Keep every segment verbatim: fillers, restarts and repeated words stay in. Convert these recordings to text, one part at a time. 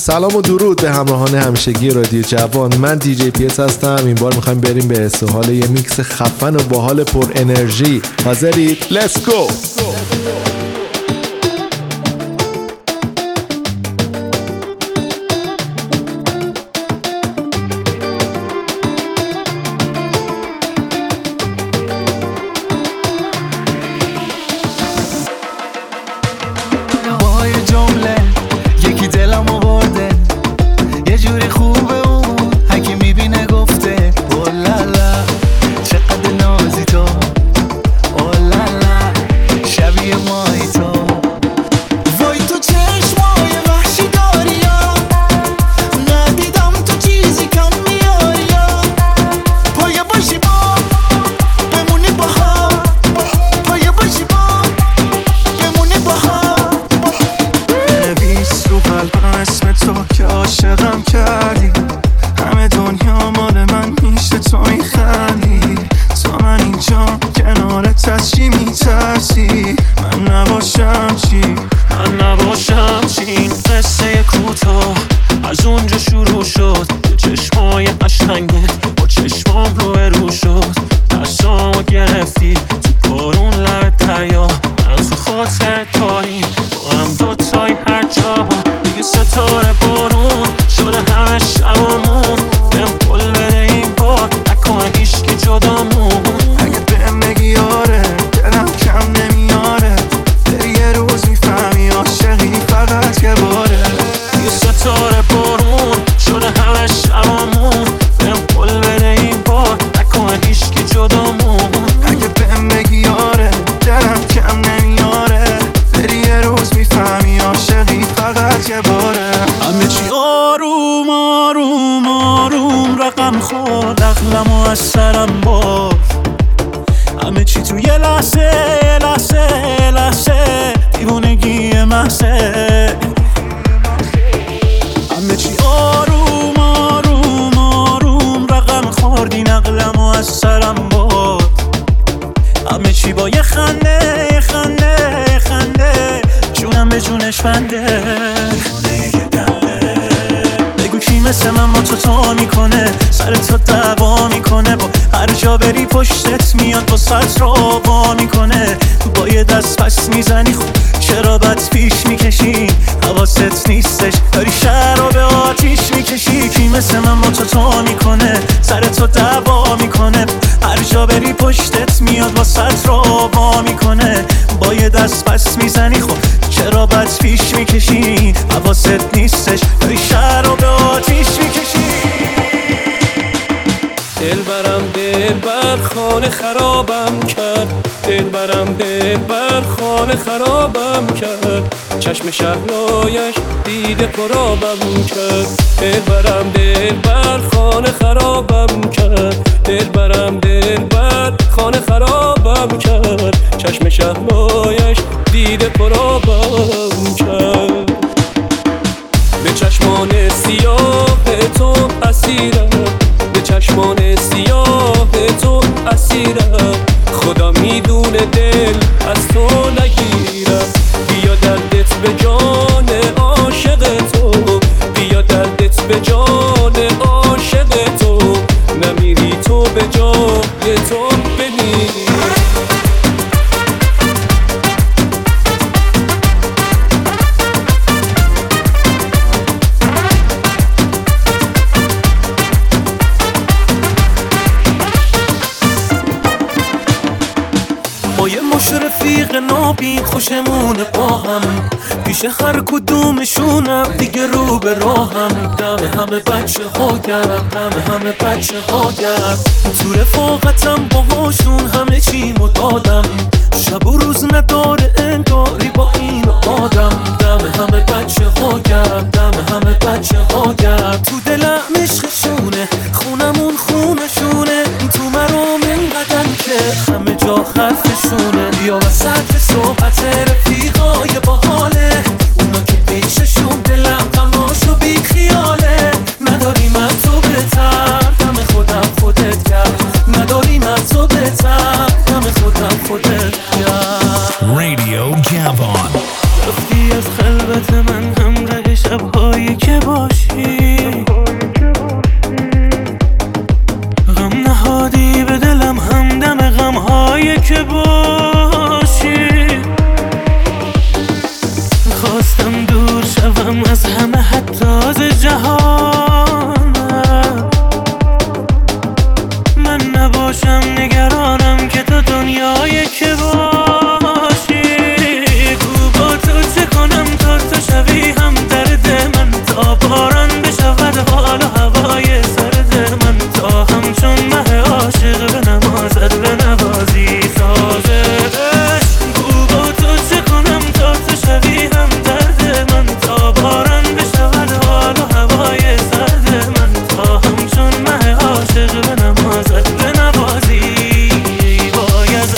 سلام و درود به همراهان همیشگی رادیو جوان. من دی جی پی اس هستم. این بار میخوایم بریم به حس و حال یه میکس خفن و باحال پر انرژی. حاضرید؟ Let's go. چشم شهلایش دیده پرابم کرد. دل برم دل بر خانه خرابم کرد. دل برم دل بر خانه خرابم کرد. چشم شهلایش دیده پرابم کرد. به چشمان سیاه تو اسیرم. به چشمان سیاه تو اسیرم. خدا میدونه دل از تو نگیرم. بیا دردت به جان عاشق تو. بیا دردت به جان عاشق تو. نمیری تو به جای تو بمیری. رفیق نابین خوشمونه با هم. پیش هر کدومشونم دیگه رو به راهم. دم همه بچه ها گرم. دم همه بچه ها گرم. تو رفاقتم باهاشون همه چیمو دادم. شب و روز نداره انگاری با این آدم. دم همه بچه ها گرم. دم همه بچه ها گرم. تو دلم عشقشونه. خونمون خونشونه. تو مرام اینقدر که همه جا حرفشونه. بیا وسط صحبت رفیقای باحاله. اونا که پیششون دلم تماشا بی خیاله. نداریم از تو بهتر. دم خودم خودت کرد. نداریم از تو بهتر. دم خودم خودت کرد. رادیو جوان رفتی از خلوت من همراه شبهایی که با بنوازی سازش گو با تو چه کنم تا تو شوی هم درد من تا باران بشود حال و هوای سرد من تا همچون مه عاشق بنوازد بنوازی باید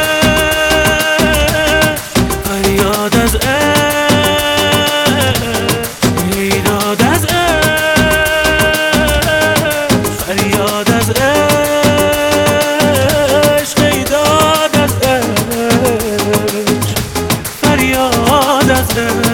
فریاد از ایداد از فریاد از عشق ایداد از عشق فریاد از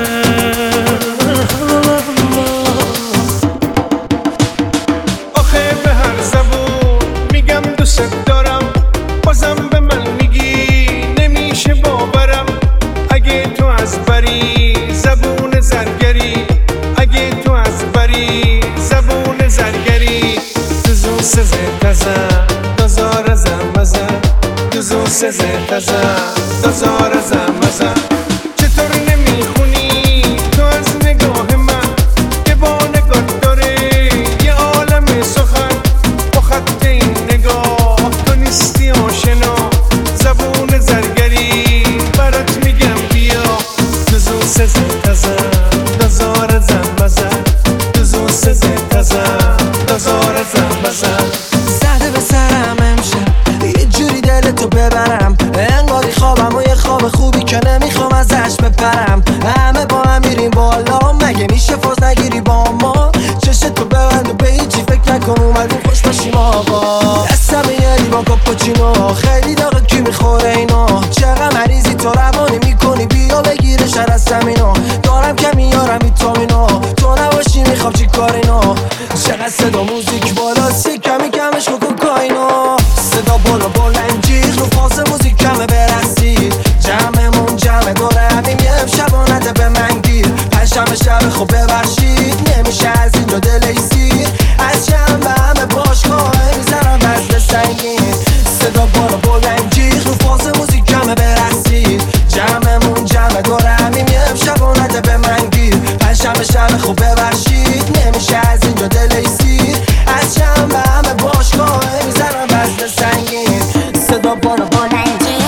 آخه به هر زبون میگم دوست دارم بازم به من میگی نمیشه باورم اگه تو از بری زبون زرگری اگه تو از بری زبون زرگری دوزو سزه تزن دازار زم مزن دوزو سزه تزن دازار زم مزن چطور نمیخونی تو از نگاه من که با نگاه داره یه عالم سخن با خط این نگاه تو نیستی آشنا زبون زرگری برات میگم بیا دوزو سزه تزن دازار زم مزن دوزو سزه تزن دازار زم مزن زده به سرم امشب یه جوری دلتو ببرم انگاری خوابم و یه خواب خوبی که نمیخوام ازش بپرم همه با هم میریم بالا مگه میشه فاز نگیری با ما چشتو ببند و به هیچی فکر نکن اومدیم خوش باشیم آقا دستم یه لیوان کاپوچینو خیلی داغه کی میخوره اینا چقدر مریضی تو روانی میکنی بیا بگیره شر از زمینو دارم که میارم ویتامینو تو نباشی میخوام چی کار اینا چقدر صدا موزیک بالا سی کمی کمش کوکائینو صدا بالا بلند جیغ رو فاز موزیک کمه برسید جمعمون جمع دوره همیم یه شبانده به من گیر پنجشنبه شب خوب ببخشید نمیشه از اینجا دلیسی از شنبه همه باشگاه میزنم وزن سنگین صدا بالا بلند جیغ رو فاز موزیک کمه برسید جمعمون جمع دوره همیم یه شبانده به من گیر پنجشنبه شب خوب ببخشید نمیشه از اینجا دلیسی از شنبه همه باشگاه میزنم وزن سنگین صدا بالا بلند جیغ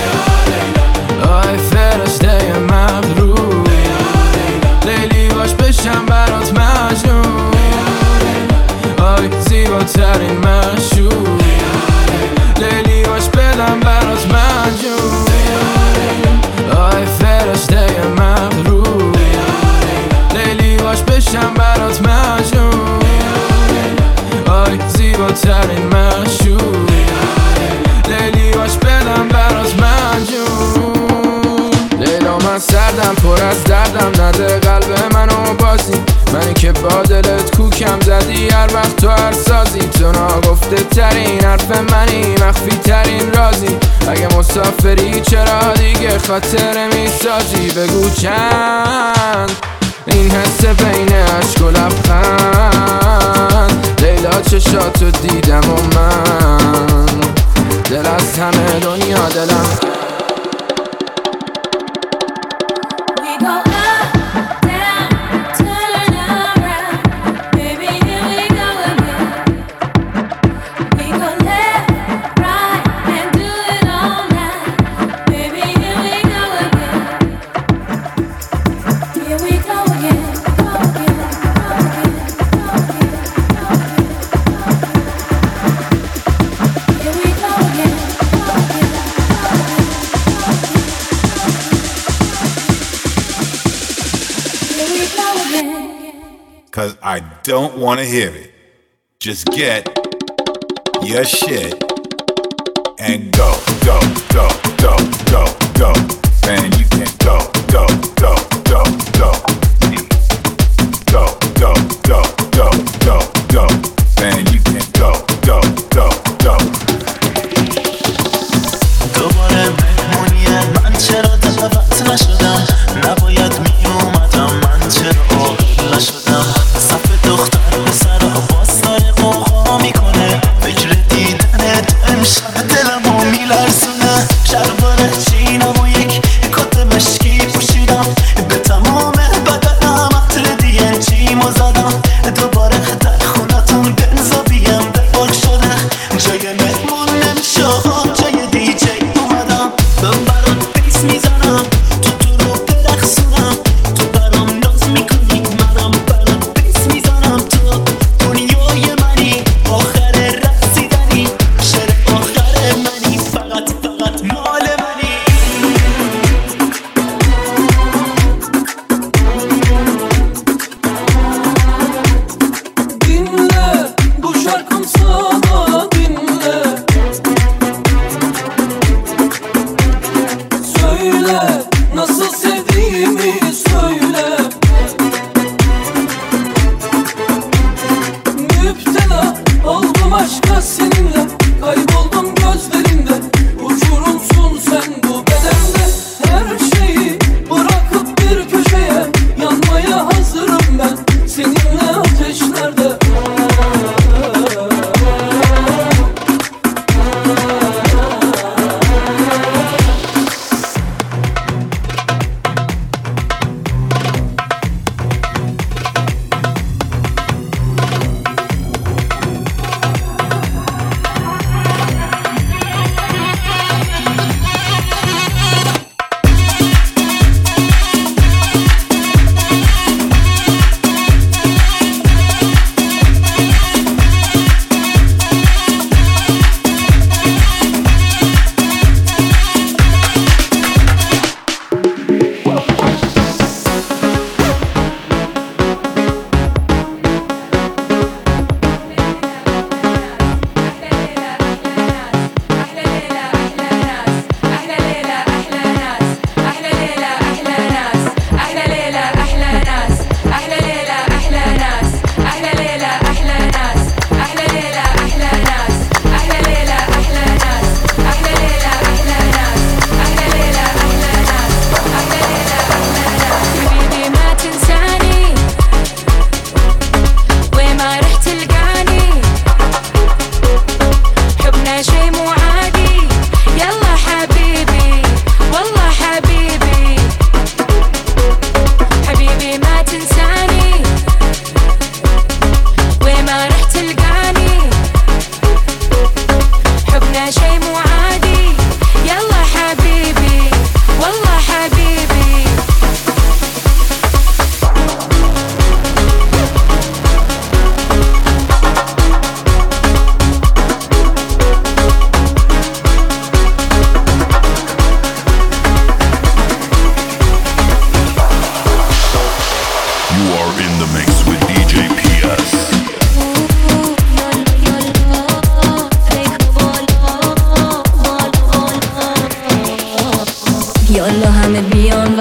آی فرشته مغرور لیلی باش بشم برات مجنون آی زیباترین مشهور لیلی باش بدم برات مجنون آی فرشته مغرور لیلی باش بشم برات مجنون آی زیباترین مشهور لیلی باش بدم برات مجنون لیلا من سردم پر از دردم نده قلب منو بازی منی که با دلت کوکم زدی هر وقت تو هر سازی تو ناگفته ترین حرف منی مخفی ترین رازی اگه مسافری چرا دیگه خاطره میسازی بگو چند این حس بین عشق و لبخند لیلا چشاتو دیدم و من دل از همه دنیا دلم Cause I don't wanna hear it. Just get your shit and go, go, go, go, go, go. Man, you can go, go, go, go, go. Go, go, go, go, go, go. Man, you can go, go, go, go. دوباره مهمونیه من چرا دعوت نشدم نباید می اومدم من چرا عاقل نشدم صف دختر پسرا باز داره قوقا میکنه فکر دیدنت امشب دلمو میلرزونه شلوار چینم و یک کت مشکی پوشیدم به تمام بدنم عطر دی ان جیمو زدم دوباره در خونتون بنزا بیم به پاک شده جای مهمون نمیشه جای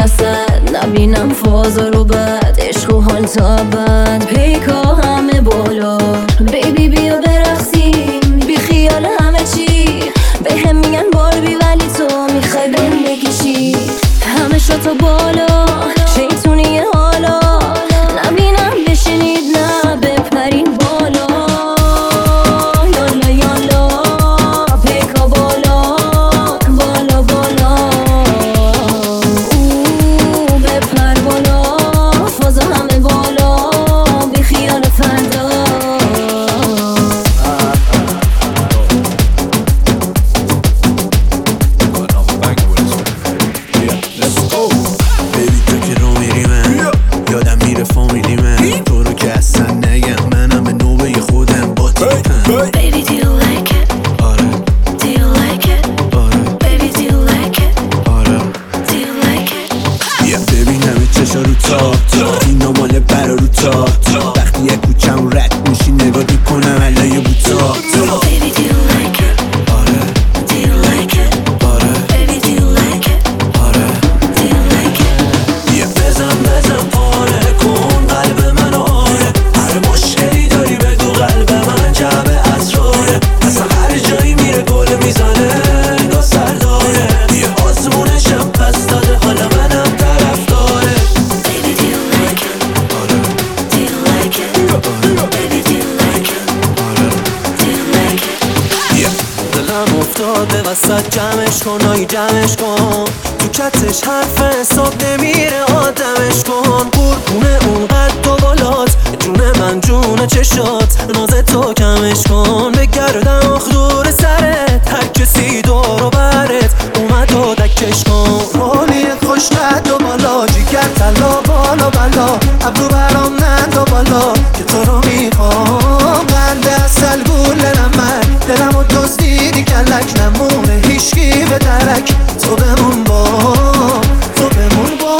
وسط نبینم فازا رو بد عشق و حال تا بد پیکا همه بالا بیبی بیا برقصیم بی خیال همه چی به هم میگن باربی ولی تو میخوای بهم بکشی همه شاتا بالا شیطونی حالا نبینم بشینید نه بپرین بالا یالا یالا پیکا بالا بالا بالا او بپر بالا فازا همه بالا بی خیال فردا Baby, do you like it? آره. Do you like it? آره. Baby, do you like it? آره. Do you like it? yeah, ببین همه چشا رو تا اینا مال برا رو تا وقتی یه کوچم رد میشی نگاه میکنم علای بوتا Baby, do you like it? آره. Do you like it? آره. Baby, do you like it? آره. Do you like it? yeah, بزن بزن پاره کن قلب منو آره هر مشکلی داری بگو قلب من جعبه اسراره اصلا هر جایی میره گل میزنه نگاه سرداره یه آزمونشم پس داده حالا منم طرف داره Baby, do you like it? آره. Do you like it? Baby, do you like it? آره. Do you like it? yeah. دلم افتاد به وسط جمعش کن آی جمعش کن تو چتش حرف حساب نمیره آدمش کن قربونه اون قد و بالات جون من جون چشات ناز تو کمش کن بگردم آخ دور سرت هر کسی دور و برت اومد و دکش کن رولی خوش قد و بالا جیگر تلا بالا بالا ابرو برام نند و بالا که تو رو میخوام قند اصل گولنم من دلم و دزدیدی کلک نمونه هیشگی به درک تو بمون با تو بمون با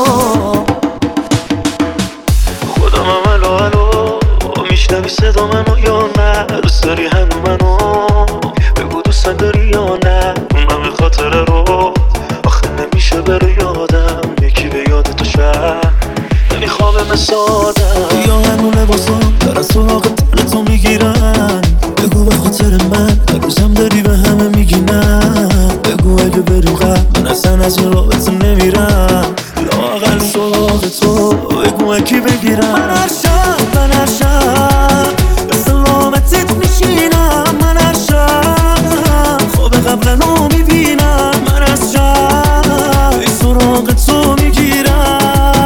خودم هم الو الو میشنوی صدا منو یا نه دوست داری هنو منو بگو دوست داری یا نه اون همه خاطره رو آخه نمیشه بره یادم یکی به یاد تو شد نمیخوام مثل آدم یا هنو لباسم در از سراغ تن تو میگیرن بگو به خاطر من روزم داری به همه میگی نه بگو اگه بریم قبل من اصلا از این رابطه نمیرم لااقل سراغ تو بگو اکی بگیرم من هر شب من هر شب به سلامتت میشینم من هر شب خواب قبلنو میبینم من از شب ای سراغ تو میگیرم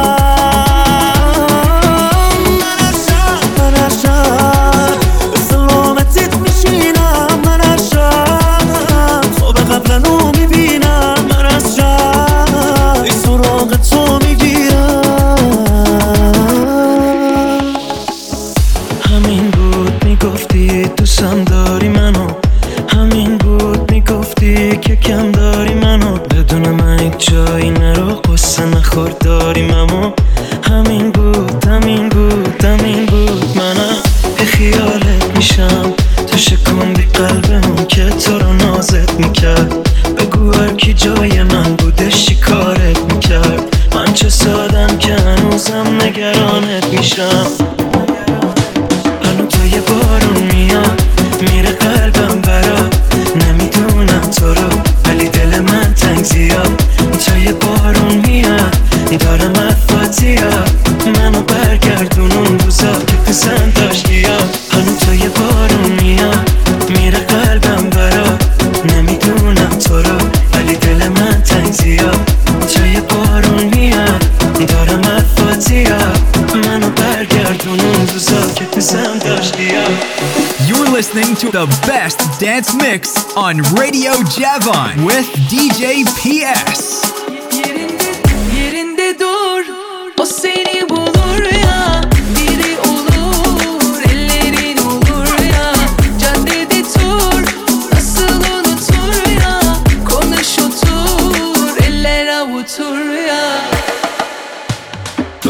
دوستم داری منو همین بود میگفتی که کم داری منو بدون من یک جایی نرو قصه نخور داریم اما همین بود همین بود همین بود منم به خیالت میشم تو شکوندی قلبمون که تو رو نازت میکرد بگو هر کی جای من بودش چی کارت میکرد من چه سادم که هنوزم نگرانت میشم هنو تا یه بارون میاد میره قلبم برا نمیدونم تو رو ولی دل من تنگ زیاد تا یه بارون میاد دارم افاتیاد منو برگردون اون روزا که پسند داشتی هنو تا یه بارون میاد میره قلبم برا نمیدونم تو رو ولی دل من تنگ زیاد تا یه بارون میاد دارم افاتیاد منو برگردون اون روزا که پسند داشتی. You're listening to the best dance mix on Radio Javon with D J P S. Yerinde, yerinde dur, o seni bulur ya. Biri olur, ellerin olur ya. Caddede tur, nasıl unutur ya. Konuş otur, eller avutur ya. تو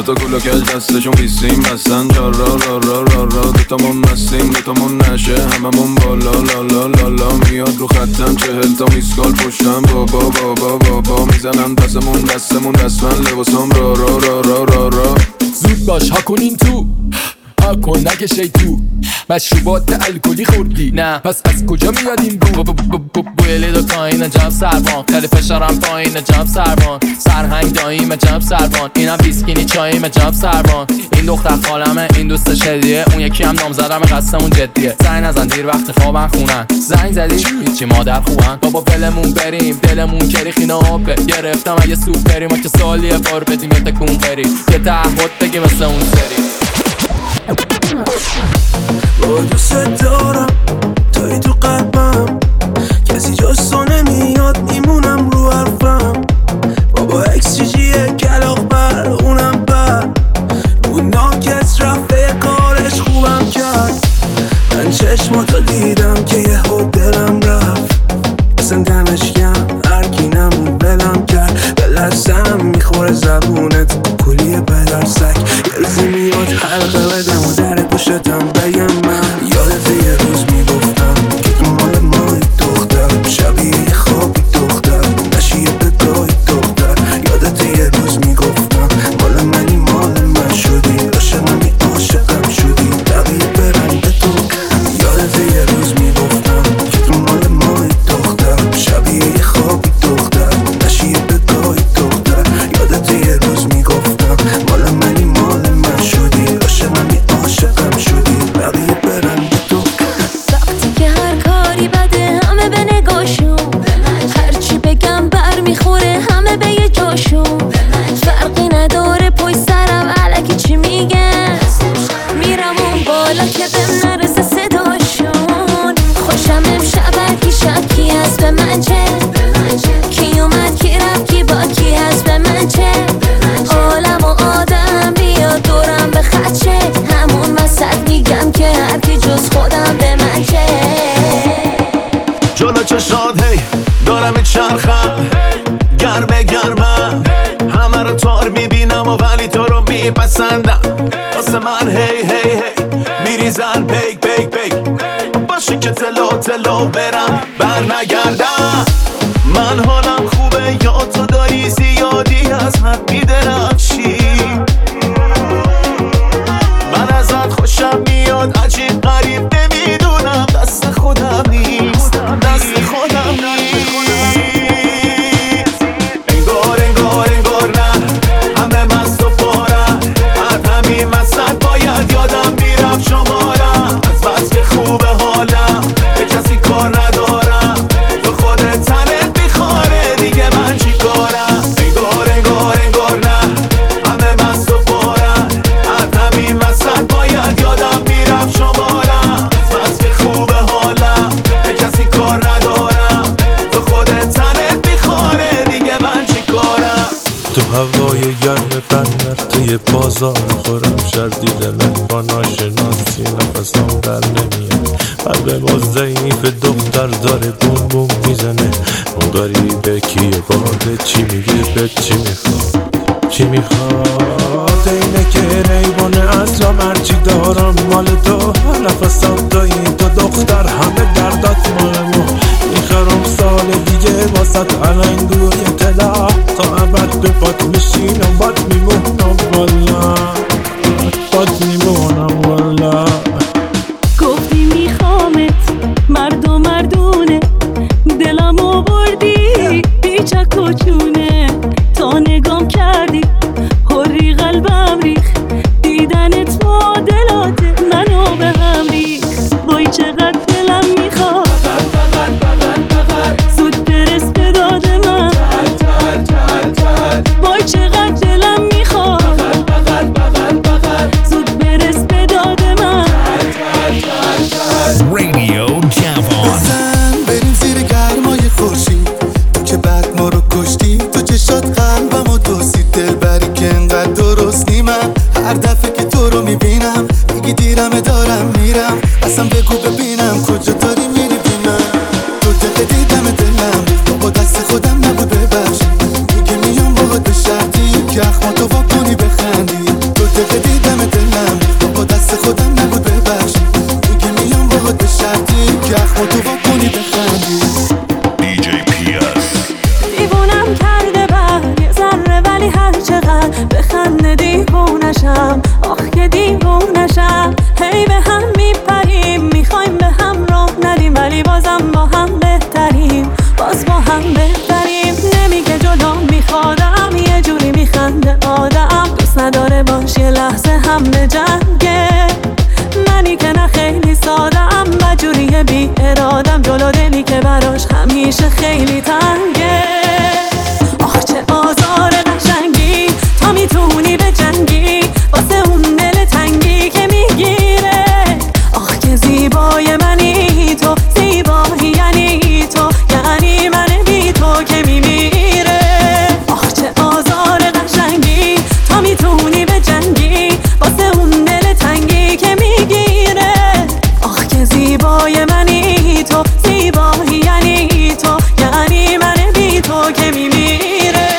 دوتا کلو کج دستشون بیستیم بستن جا را را را را را دوتامون مستیم دوتامون نشه هممون بالا لا لا لا لا میاد رو خطم چهل تا میسکال پشتم بابا بابا بابا میزنن پسمون دستمون دستمن لباسم را را را را را را زود باش ها کنین تو ها کن نکشی تو مشروبات الکلی خوردی نه پس از کجا میاد این بو بویلی دو تاین جب سربان خیلی فشارم پایین جب سربان سرهنگ داییم جب سربان اینم بیسکینی چاییم جب سربان این دختر خالمه این دوست شدیه اون یکی هم نام زدم قصمون جدیه زنگ نزن دیر وقت خوابن خونن زنگ زدی هیچی مادر خوبن بابا ولمون بریم دلمون کریخینه هاپه گرفتم اگه سوپری ما که سالیه بار بدیم یه تکون بریم یه تعهد بگی مثل اون سری با دوست دارم توی تو قلبم کسی جز تو نمیاد میمونم رو حرفم بابا اکسیجیه کلاق بر اونم بر اون ناکس رفته کارش خوبم کرد من چشماتو دیدم که یه خود دلم رفت مثلا دمشکم هرکی نمون بلم کرد به لرزم میخوره زبونت کلیه پدر سک یه روزی میاد حلقه بدم و در پشتم بگم من یادت یه روز میگفتم که تو مال مای دختر شبیه خوابی دختر نشیه بگاهی دختر یادت یه روز میگفتم مال منی مال من شدی عاشقمی عاشقم شدی بقیه برن به تو یادت یه روز میگفتم که تو مال مای دختر شبیه خوابی دختر نشیه بگاهی دختر یادت یه روز میگفتم مال منی مال من شدی عاشقمی عاشقم شدی بقیه برن به تو وقتی که هر کاری بده همه به نگاشون هرچی بگم بر میخوره همه به یه جاشون فرقی نداره پای سرم علکی چی میگن میرم اون بالا که بهم نرسه صداشون خوشم امشب هرکی شب کی هست به من چه کی اومد کی رفت کی با کی هست به من چه عالم و آدم بیاد دورم به خدشه همون وسط میگم که هرکی جز خودم به من چه جلو چشاد هی دارم چرخم گرمه گرمم همه رو تار میبینم و ولی تو رو میپسندم واسه من هی هی هی میریزن پیک پیک پیک باشه که تلو تلو برم بر نگردم من حالم خوبه یا تو داری زیادی از حد میدرخشی من ازت خوشم میاد عجیب غریب نمیدونم دست خودم نیست دست خودم نیست انگار انگار انگار نه همه مست و پارم از همین وسط باید یادم میرفت شمارم از بس که خوبه حالم به کسی کار ندارم تو خودت تنت میخواره دیگه من چی کارم انگار انگار انگار نه همه مست و پارم از همین وسط باید یادم میرفت شمارم از بس که خوبه حالم به کسی کار ندارم تو خودت تنت میخواره دیگه من چی کارم تو هوای گرم بندر توی بازار خورم شردی دلم با ناشناسی نفسم در نمیاد قلب ما ضعیف دختر داره بوم بوم میزنه اون غریبه کیه باده چی میگه به چی میخواد چی میخواد اینه که ریبانه اصلا مرچی دارم مال تو نفسم دایی تو دختر همه دردات مال ما میخرم سال دیگه واسط علنگوی طلا تا ابد به پات میشینم بات میمونم والا بات میمونم والا گفتی میخوامت مرد و مردونه دلمو بردی بیچک و چونه تا نگام کردی هری قلبم ریخ دیدنت معادلات منو به هم ریخ وای چقدر دلم میخواد زود برس به داد من وای چقدر دلم میخواد زود برس به داد من Radio Javon. بزن بریم زیر گرمای خورشید تو که بعد ما رو کشتی تو چشات قلبم و دوستی دل بری که انقدر درست نیمم هر دفعه که تو رو میبینم میگی دیرمه دارم میرم اصلا بگو ببینم کجا داری میری بی من تو دقیقه دیدم دلم بابا دست خودم نبود ببخشی میگه میام باهات به شرطی که اخماتو وا کنی بخندی میشه خیلی تنگه. آخ چه آزار قشنگی، تا میتونی به جنگی واسه اون دل تنگی که میگیره. آخ که زیبای منی تو، زیبایی یعنی تو، یعنی من بی تو که میمیره. آخ چه آزار قشنگی، تا میتونی به جنگی واسه اون دل تنگی که میگیره. آخ که زیبای منی تو، زیبایی یعنی تو، یعنی من بی تو که میمیره.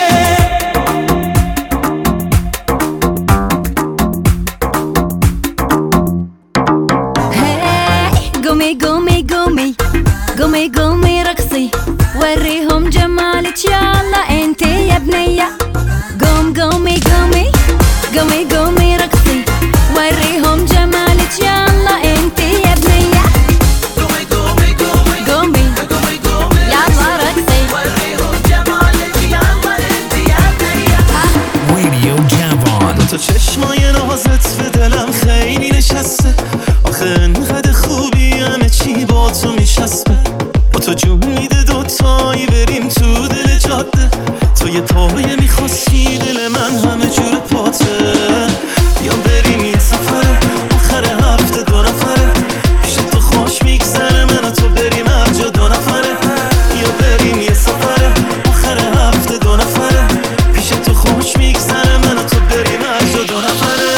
قومي قومي قومي قومي قومي رقصي، وريهم جمالك يلا انتي يا بنية. قوم قومي قومي قومي قومي رقصي، وريهم جمالك يلا انتي يا بنية. قومي قومي قومي قومي قومي قومي يلا رقصي، وريهم جمالك يلا انتي يا بنية. Radio Javon. تو چشمای نازت به دلم خیلی نشسته، آخه انقدر خوبی همه چی با تو میشسته. با تو جون میده دوتایی بریم تو دل جاده، تو یه پایه میخواستی دل من همه جور پاته. یا بریم یه سفره آخر هفته دو نفره، پیش تو خوش میگذره من و تو بریم هر جا دو نفره. یا بریم یه سفره آخر هفته دو نفره، پیش تو خوش میگذره من و تو بریم هر جا دو نفره.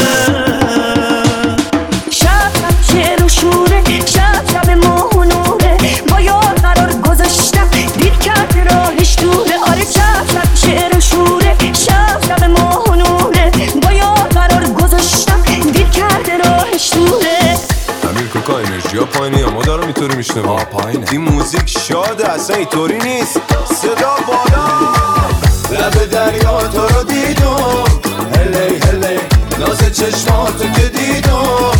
شب شب شوره، شب شب ماهونوره، با یار قرار گذاشتم دیر کرد راهش دوره. آره شب شب شعر و شوره، شب شب ماهونوره، با یار قرار گذاشتم دیر کرد راهش دوره. امیر کوکا انرژی ها پایینه یا ما دارم اینطوری میشنم؟ آه پایینه. این موزیک شاده اصلا اینطوری نیست. صدا بالا، لب دریا تو رو دیدم، هلی هلی ناز چشماتو که دیدم.